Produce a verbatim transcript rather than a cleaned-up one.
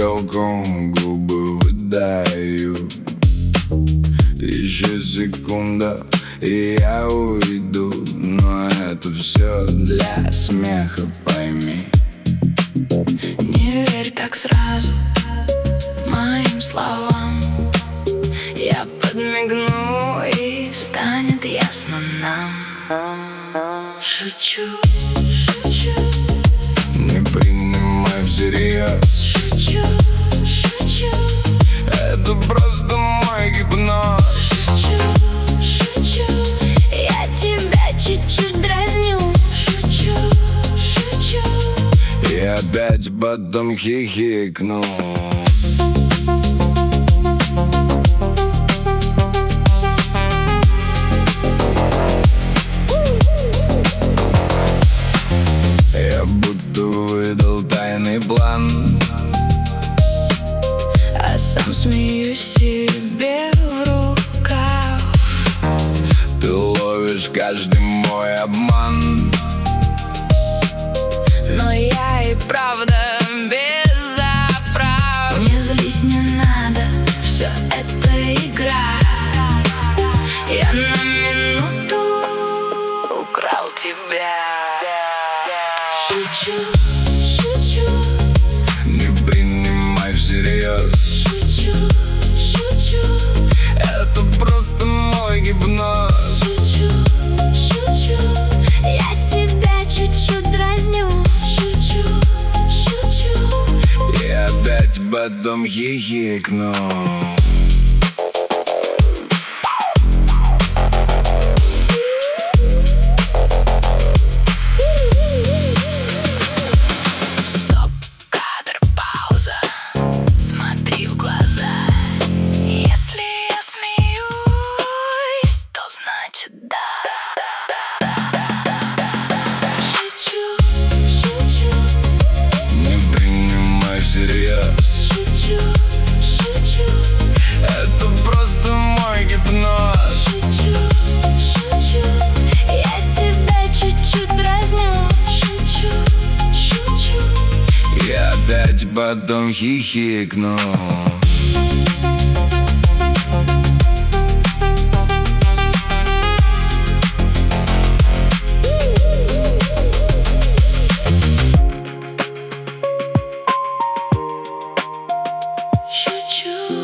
уголком губы выдаю. Еще секунда, и я уйду. Но это все для смеха, пойми. Не верь так сразу моим словам. Я подмигну, и станет ясно нам. Шучу, шучу, не принимай всерьез. шучу, шучу, Это просто мой гипноз. шучу, шучу. Я тебя чуть-чуть дразню. Шучу, шучу. И опять потом хихикну. Я будто выдал тайный план, А сам смеюсь себе в рукав. ты ловишь каждый мой обман. Но я и правда без оправ. Не злись, не надо, все это игра. Я на минуту украл тебя. Шучу, шучу, Не принимай всерьез. шучу, шучу, Это просто мой гипноз. шучу, шучу. Я тебя чуть-чуть дразню. Шучу, шучу. И опять потом хихикну. Стоп, кадр, пауза. Смотри в глаза. Если я смеюсь, то значит да. Шучу, шучу, Не принимай всерьез. шучу, шучу. Это просто мой гипноз. Шучу, шучу. Я тебя чуть-чуть дразню. Шучу, шучу. И опять потом хихикну. Шучу.